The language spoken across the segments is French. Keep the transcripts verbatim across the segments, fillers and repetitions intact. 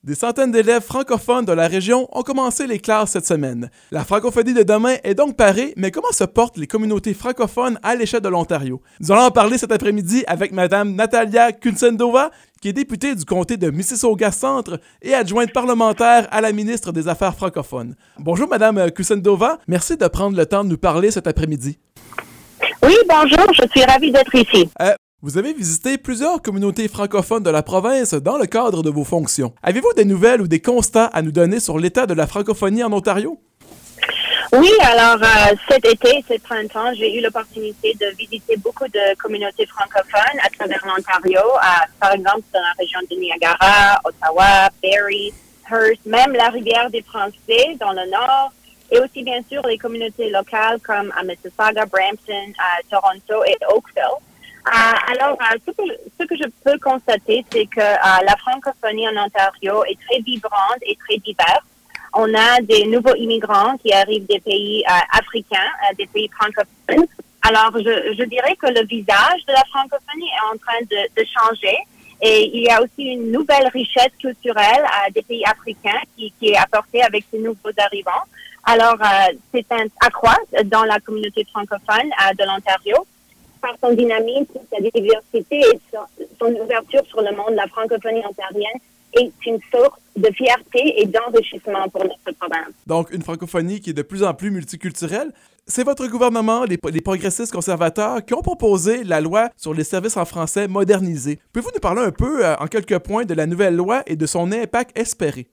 Des centaines d'élèves francophones de la région ont commencé les classes cette semaine. La francophonie de demain est donc parée, mais comment se portent les communautés francophones à l'échelle de l'Ontario? Nous allons en parler cet après-midi avec Mme Natalia Kunsendova, qui est députée du comté de Mississauga-Centre et adjointe parlementaire à la ministre des Affaires francophones. Bonjour Mme Kunsendova, merci de prendre le temps de nous parler cet après-midi. Oui, bonjour, je suis ravie d'être ici. Euh, Vous avez visité plusieurs communautés francophones de la province dans le cadre de vos fonctions. Avez-vous des nouvelles ou des constats à nous donner sur l'état de la francophonie en Ontario? Oui, alors euh, cet été, ce printemps, j'ai eu l'opportunité de visiter beaucoup de communautés francophones à travers l'Ontario, à, par exemple dans la région de Niagara, Ottawa, Barrie, Hearst, même la rivière des Français dans le nord, et aussi bien sûr les communautés locales comme à Mississauga, Brampton, à Toronto et Oakville. Euh, alors, euh, ce, que, ce que je peux constater, c'est que euh, la francophonie en Ontario est très vibrante et très diverse. On a des nouveaux immigrants qui arrivent des pays euh, africains, euh, des pays francophones. Alors, je, je dirais que le visage de la francophonie est en train de, de changer. Et il y a aussi une nouvelle richesse culturelle euh, des pays africains qui, qui est apportée avec ces nouveaux arrivants. Alors, euh, c'est un accroît dans la communauté francophone euh, de l'Ontario. Par son dynamisme, sa diversité et son ouverture sur le monde, la francophonie ontarienne est une source de fierté et d'enrichissement pour notre province. Donc, une francophonie qui est de plus en plus multiculturelle. C'est votre gouvernement, les, les progressistes conservateurs, qui ont proposé la loi sur les services en français modernisés. Pouvez-vous nous parler un peu, euh, en quelques points, de la nouvelle loi et de son impact espéré?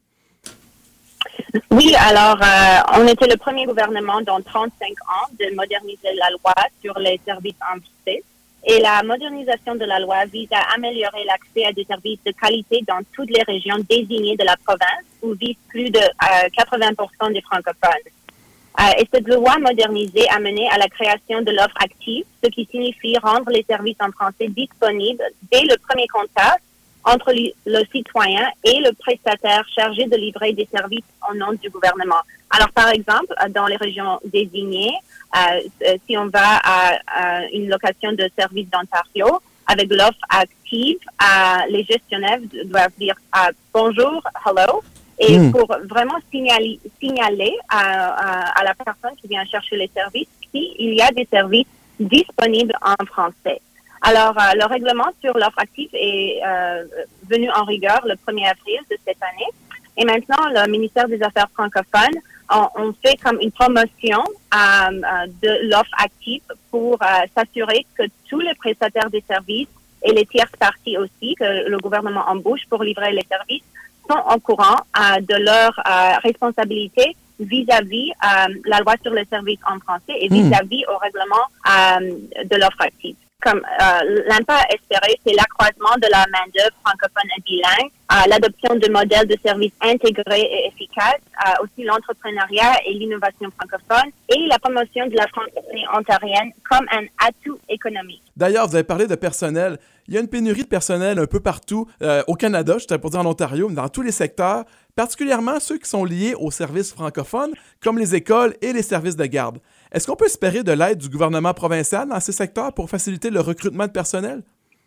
Oui, alors, euh, on était le premier gouvernement dans trente-cinq ans de moderniser la loi sur les services en français. Et la modernisation de la loi vise à améliorer l'accès à des services de qualité dans toutes les régions désignées de la province où vivent plus de euh, quatre-vingts pour cent des francophones. Euh, et cette loi modernisée a mené à la création de l'offre active, ce qui signifie rendre les services en français disponibles dès le premier contact entre le citoyen et le prestataire chargé de livrer des services au nom du gouvernement. Alors, par exemple, dans les régions désignées, euh, si on va à, à une location de services d'Ontario, avec l'offre active, euh, les gestionnaires doivent dire euh, bonjour, hello, et mmh. pour vraiment signaler, signaler à, à, à la personne qui vient chercher les services s'il y a des services disponibles en français. Alors, euh, le règlement sur l'offre active est euh, venu en rigueur le premier avril de cette année. Et maintenant, le ministère des Affaires francophones, on, on fait comme une promotion euh, de l'offre active pour euh, s'assurer que tous les prestataires des services et les tierces parties aussi, que le gouvernement embauche pour livrer les services, sont au courant euh, de leur euh, responsabilité vis-à-vis euh, la loi sur les services en français et vis-à-vis mmh. au règlement euh, de l'offre active. Comme euh, l'impact espéré, c'est l'accroissement de la main-d'œuvre francophone et bilingue, euh, l'adoption de modèles de services intégrés et efficaces, euh, aussi l'entrepreneuriat et l'innovation francophone, et la promotion de la francophonie ontarienne comme un atout économique. D'ailleurs, vous avez parlé de personnel. Il y a une pénurie de personnel un peu partout euh, au Canada, je t'ai pour dire en Ontario, mais dans tous les secteurs, particulièrement ceux qui sont liés aux services francophones, comme les écoles et les services de garde. Est-ce qu'on peut espérer de l'aide du gouvernement provincial dans ces secteurs pour faciliter le recrutement de personnel?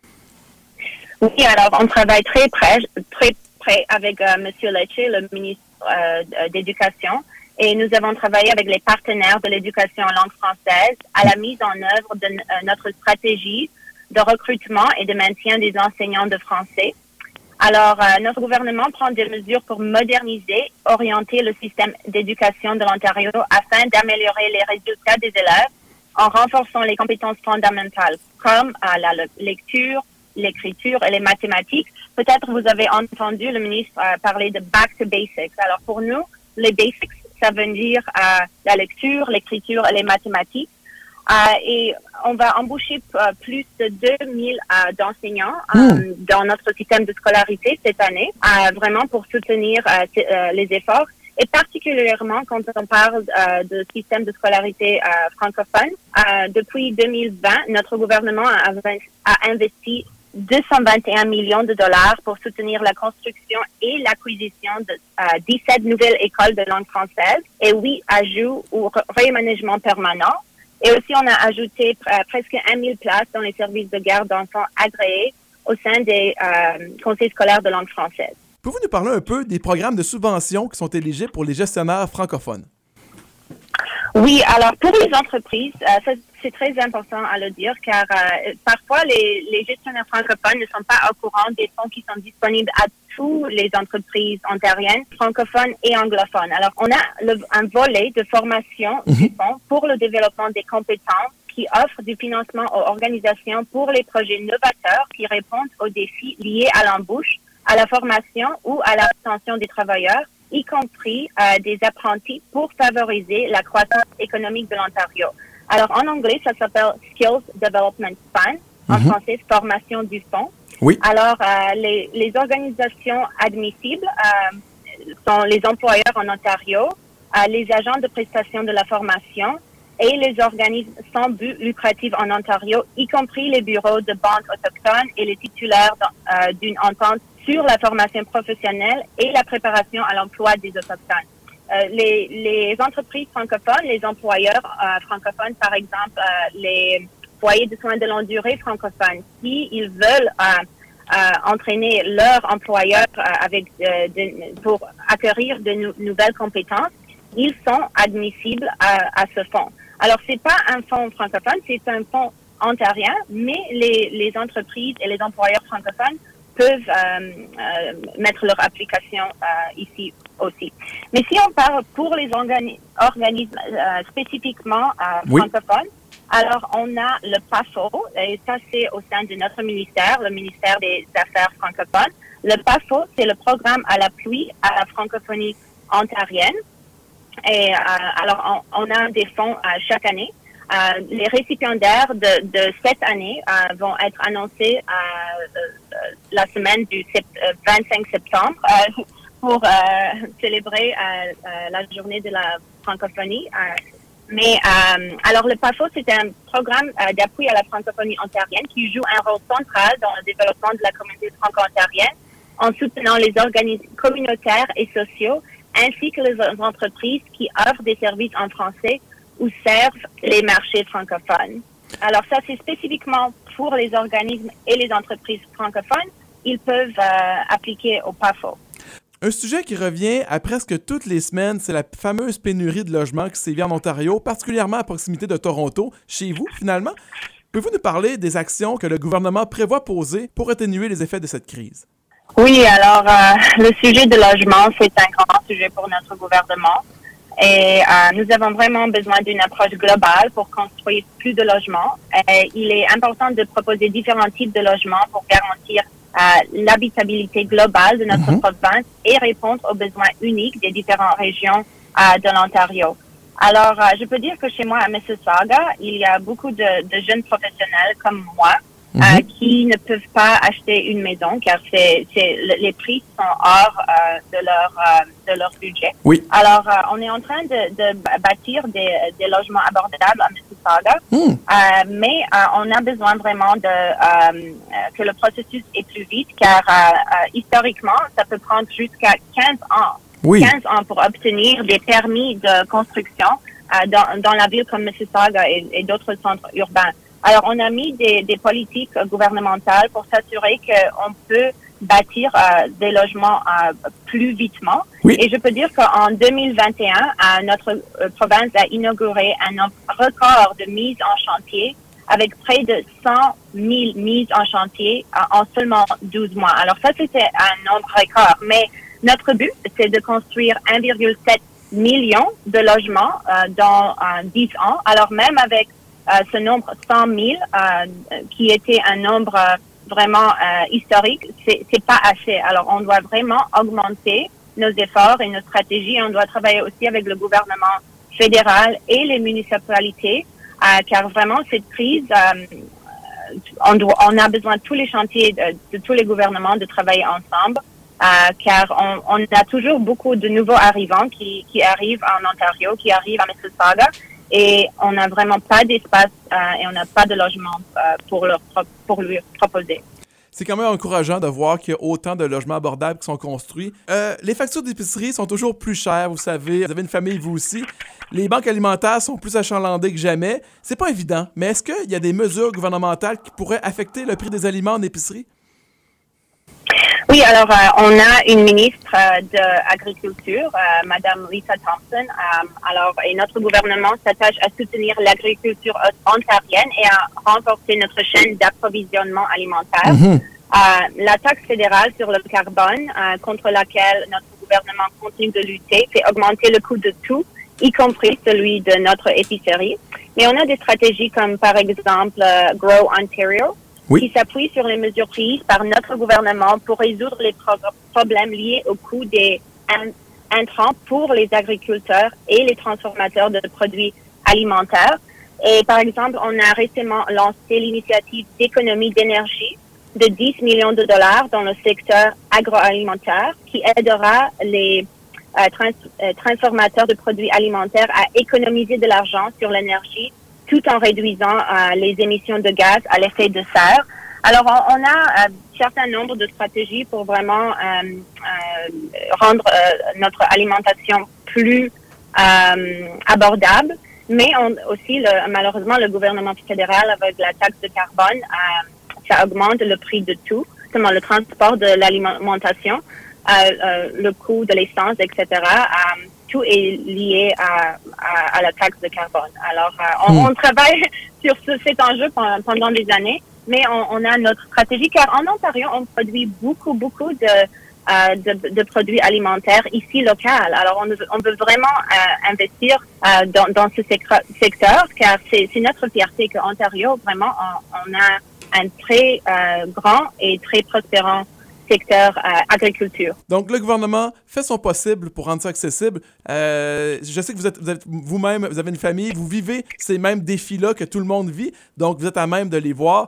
Oui, alors on travaille très près, très près avec euh, M. Lecce, le ministre euh, d'Éducation, et nous avons travaillé avec les partenaires de l'éducation en langue française à la mise en œuvre de euh, notre stratégie de recrutement et de maintien des enseignants de français. Alors, euh, notre gouvernement prend des mesures pour moderniser, orienter le système d'éducation de l'Ontario afin d'améliorer les résultats des élèves en renforçant les compétences fondamentales comme euh, la lecture, l'écriture et les mathématiques. Peut-être vous avez entendu le ministre euh, parler de back to basics. Alors, pour nous, les basics, ça veut dire euh, la lecture, l'écriture et les mathématiques. Euh, et on va embaucher euh, plus de deux mille euh, d'enseignants euh, mmh. dans notre système de scolarité cette année, euh, vraiment pour soutenir euh, t- euh, les efforts. Et particulièrement quand on parle euh, de système de scolarité euh, francophone, euh, depuis deux mille vingt, notre gouvernement a, a investi deux cent vingt et un millions de dollars pour soutenir la construction et l'acquisition de euh, dix-sept nouvelles écoles de langue française et huit ajouts ou réaménagements permanents. Et aussi, on a ajouté euh, presque mille places dans les services de garde d'enfants agréés au sein des euh, conseils scolaires de langue française. Pouvez-vous nous parler un peu des programmes de subvention qui sont éligibles pour les gestionnaires francophones? Oui, alors pour les entreprises, euh, ça, c'est très important à le dire car euh, parfois les, les gestionnaires francophones ne sont pas au courant des fonds qui sont disponibles à toutes les entreprises ontariennes, francophones et anglophones. Alors on a le, un volet de formation mm-hmm. du fonds pour le développement des compétences qui offre du financement aux organisations pour les projets novateurs qui répondent aux défis liés à l'embauche, à la formation ou à la rétention des travailleurs, y compris euh, des apprentis pour favoriser la croissance économique de l'Ontario. Alors, en anglais, ça s'appelle Skills Development Fund, en mm-hmm. français, formation du fonds. Oui. Alors, euh, les, les organisations admissibles euh, sont les employeurs en Ontario, euh, les agents de prestation de la formation et les organismes sans but lucratif en Ontario, y compris les bureaux de banques autochtones et les titulaires euh, d'une entente sur la formation professionnelle et la préparation à l'emploi des Autochtones. Euh, les, les entreprises francophones, les employeurs euh, francophones, par exemple, euh, les foyers de soins de longue durée francophones, si ils veulent euh, euh, entraîner leurs employeurs euh, avec euh, de, pour acquérir de nou- nouvelles compétences, ils sont admissibles à, à ce fonds. Alors, c'est pas un fonds francophone, c'est un fonds ontarien, mais les, les entreprises et les employeurs francophones peuvent euh, euh, mettre leur application euh, ici aussi. Mais si on parle pour les organi- organismes euh, spécifiquement euh, oui. francophones, alors on a le P A F O, et ça c'est au sein de notre ministère, le ministère des Affaires francophones. Le P A F O, c'est le programme à l'appui à la francophonie ontarienne. Et euh, alors on, on a des fonds euh, chaque année. Euh, les récipiendaires de, de cette année euh, vont être annoncés euh, euh, la semaine du sept, euh, vingt-cinq septembre euh, pour euh, célébrer euh, euh, la journée de la francophonie. Euh, mais euh, alors le P A F O, c'est un programme euh, d'appui à la francophonie ontarienne qui joue un rôle central dans le développement de la communauté franco-ontarienne en soutenant les organismes communautaires et sociaux ainsi que les entreprises qui offrent des services en français ou servent les marchés francophones. Alors ça, c'est spécifiquement pour les organismes et les entreprises francophones. Ils peuvent euh, appliquer au P A F O. Un sujet qui revient à presque toutes les semaines, c'est la fameuse pénurie de logements qui sévit en Ontario, particulièrement à proximité de Toronto, chez vous finalement. Pouvez-vous nous parler des actions que le gouvernement prévoit poser pour atténuer les effets de cette crise? Oui, alors euh, le sujet de logement, c'est un grand sujet pour notre gouvernement. Et euh, nous avons vraiment besoin d'une approche globale pour construire plus de logements. Et il est important de proposer différents types de logements pour garantir euh, l'habitabilité globale de notre mm-hmm. province et répondre aux besoins uniques des différentes régions euh, de l'Ontario. Alors, euh, je peux dire que chez moi à Mississauga, il y a beaucoup de, de jeunes professionnels comme moi mm-hmm. euh, qui ne peuvent pas acheter une maison car c'est, c'est les prix sont hors euh, de leur euh, de leur budget. Oui. Alors, euh, on est en train de, de bâtir des, des logements abordables à Mississauga, mm. euh, mais euh, on a besoin vraiment de euh, que le processus est plus vite car euh, euh, historiquement, ça peut prendre jusqu'à quinze ans. Oui. quinze ans pour obtenir des permis de construction euh, dans, dans la ville comme Mississauga et, et d'autres centres urbains. Alors, on a mis des, des politiques gouvernementales pour s'assurer qu'on peut bâtir euh, des logements euh, plus vitement. Oui. Et je peux dire qu'en deux mille vingt et un, euh, notre euh, province a inauguré un nombre record de mises en chantier avec près de cent mille mises en chantier euh, en seulement douze mois. Alors ça, c'était un nombre record. Mais notre but, c'est de construire un virgule sept million de logements euh, dans euh, dix ans. Alors même avec euh, ce nombre cent mille, euh, qui était un nombre euh, vraiment euh, historique, c'est, c'est pas assez. Alors on doit vraiment augmenter nos efforts et nos stratégies. On doit travailler aussi avec le gouvernement fédéral et les municipalités, euh, car vraiment cette crise, euh, on, doit, on a besoin de tous les chantiers, de, de tous les gouvernements de travailler ensemble. Euh, car on, on a toujours beaucoup de nouveaux arrivants qui, qui arrivent en Ontario, qui arrivent à Mississauga, et on n'a vraiment pas d'espace euh, et on n'a pas de logement euh, pour, leur, pour lui proposer. C'est quand même encourageant de voir qu'il y a autant de logements abordables qui sont construits. Euh, les factures d'épicerie sont toujours plus chères, vous savez. Vous avez une famille, vous aussi. Les banques alimentaires sont plus achalandées que jamais. C'est pas évident, mais est-ce qu'il y a des mesures gouvernementales qui pourraient affecter le prix des aliments en épicerie? Oui, alors euh, on a une ministre euh, de l'Agriculture, euh, Madame Lisa Thompson. Euh, alors, et notre gouvernement s'attache à soutenir l'agriculture ontarienne et à renforcer notre chaîne d'approvisionnement alimentaire. Mm-hmm. Euh, la taxe fédérale sur le carbone, euh, contre laquelle notre gouvernement continue de lutter, fait augmenter le coût de tout, y compris celui de notre épicerie. Mais on a des stratégies comme, par exemple, euh, Grow Ontario, oui. qui s'appuie sur les mesures prises par notre gouvernement pour résoudre les pro- problèmes liés au coût des intrants pour les agriculteurs et les transformateurs de produits alimentaires. Et par exemple, on a récemment lancé l'initiative d'économie d'énergie de dix millions de dollars dans le secteur agroalimentaire qui aidera les euh, trans- euh, transformateurs de produits alimentaires à économiser de l'argent sur l'énergie tout en réduisant euh, les émissions de gaz à l'effet de serre. Alors, on, on a un euh, certain nombre de stratégies pour vraiment euh, euh, rendre euh, notre alimentation plus euh, abordable, mais on, aussi, le, malheureusement, le gouvernement fédéral, avec la taxe de carbone, euh, ça augmente le prix de tout, notamment le transport de l'alimentation, euh, euh, le coût de l'essence, et cetera. Euh, tout est lié à, à, à la taxe de carbone. Alors, euh, on, mmh. on travaille sur ce, cet enjeu pendant des années, mais on, on a notre stratégie, car en Ontario, on produit beaucoup, beaucoup de, euh, de, de produits alimentaires ici local. Alors, on, on veut vraiment euh, investir euh, dans, dans ce secteur, car c'est, c'est notre fierté qu'Ontario, vraiment, on, on a un très euh, grand et très prospérant secteur euh, agriculture. Donc, le gouvernement fait son possible pour rendre ça accessible. Euh, je sais que vous êtes, vous êtes vous-même, vous avez une famille, vous vivez ces mêmes défis-là que tout le monde vit, donc vous êtes à même de les voir.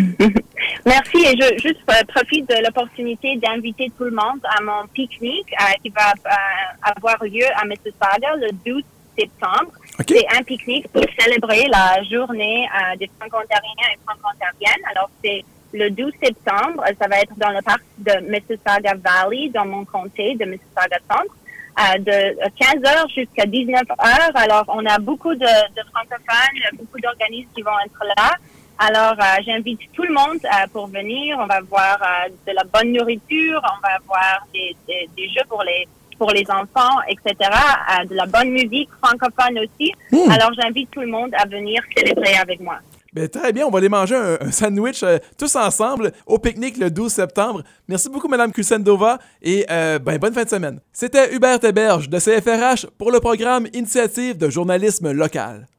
Merci, et je juste euh, profite de l'opportunité d'inviter tout le monde à mon pique-nique euh, qui va euh, avoir lieu à Mississauga le douze septembre. Okay. C'est un pique-nique pour célébrer la journée euh, des Franco-Ontariens et Franco-Ontariennes. Alors, c'est le douze septembre, ça va être dans le parc de Mississauga Valley, dans mon comté de Mississauga Centre, euh, de quinze heures jusqu'à dix-neuf heures. Alors, on a beaucoup de, de francophones, beaucoup d'organismes qui vont être là. Alors, euh, j'invite tout le monde euh, pour venir. On va voir euh, de la bonne nourriture, on va voir des, des, des jeux pour les pour les enfants, et cetera. Euh, de la bonne musique francophone aussi. Mmh. Alors, j'invite tout le monde à venir célébrer avec moi. Bien, très bien, on va aller manger un, un sandwich euh, tous ensemble au pique-nique le douze septembre. Merci beaucoup, Mme Kusendova, et euh, ben, bonne fin de semaine. C'était Hubert Héberge de C F R H pour le programme Initiative de journalisme local.